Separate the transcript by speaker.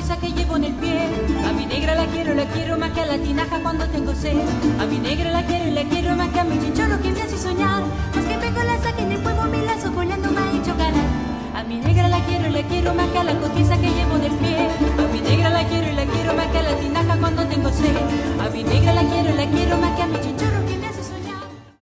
Speaker 1: rosa que llevo en el pie. A mi negra la quiero más que a la tinaja cuando tengo sed. A mi negra la quiero y la quiero más que a mi chicha